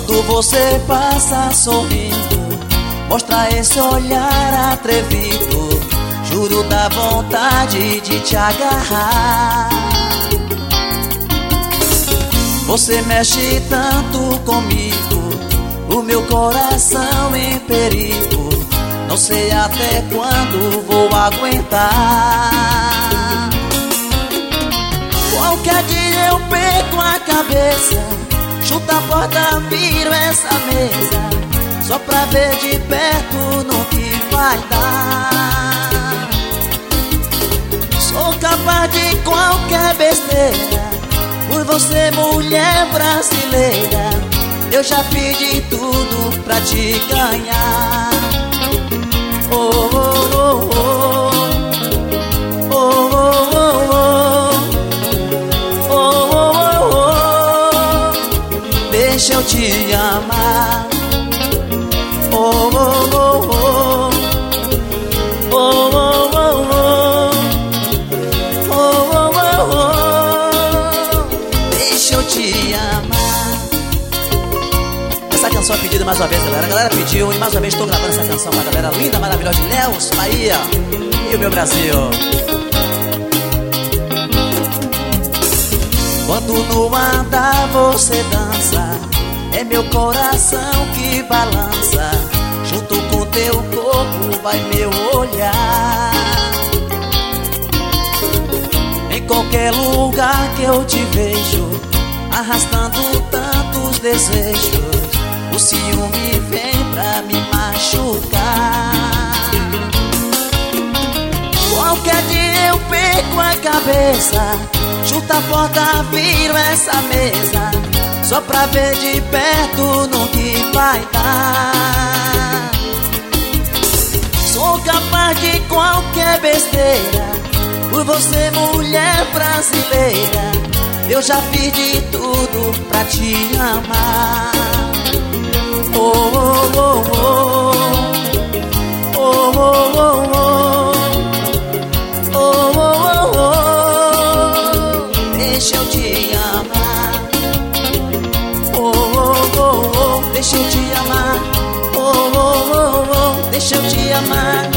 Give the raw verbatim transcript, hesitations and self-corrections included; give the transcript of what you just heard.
Quando você passa sorrindo, mostra esse olhar atrevido, juro dá vontade de te agarrar. Você mexe tanto comigo, o meu coração em perigo, não sei até quando vou aguentar. Qualquer dia eu perco a cabeça, chuto a porta, viro essa mesa, só pra ver de perto no que vai dar. Sou capaz de qualquer besteira, por você, mulher brasileira, eu já fiz de tudo pra te ganhar. Oh, oh, oh, oh. Oh, oh, oh, oh. Oh, oh, oh, oh. Deixa eu te amar. Oh, oh, oh, oh. Oh, oh, oh, oh. Oh, oh, oh, oh. Deixa eu te amar. Essa canção é pedida mais uma vez, galera. A galera pediu e mais uma vez estou gravando essa canção pra galera linda, maravilhosa de Ilhéus, Bahia e o meu Brasil. Quando no andar você dança, é meu coração que balança, junto com teu corpo vai meu olhar. Em qualquer lugar que eu te vejo, arrastando tantos desejos, o ciúme vem pra me machucar. Qualquer dia eu perco a cabeça, chuto a porta, viro essa mesa, só pra ver de perto no que vai dar. Sou capaz de qualquer besteira, por você, mulher brasileira, eu já fiz de tudo pra te amar. Oh, oh, oh, oh. Oh, oh, oh, oh. Oh, oh, oh, oh. Deixa eu te amar. Oh, oh, oh, oh. Deixa eu te amar. Oh, oh, oh, oh. Deixa eu te amar.